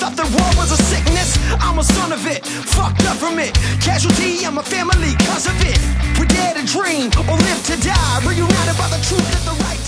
thought that war was a sickness. I'm a son of it, fuck government. Casualty, I'm a family cause of it. We dare to dream or live to die, reunited by the truth that the right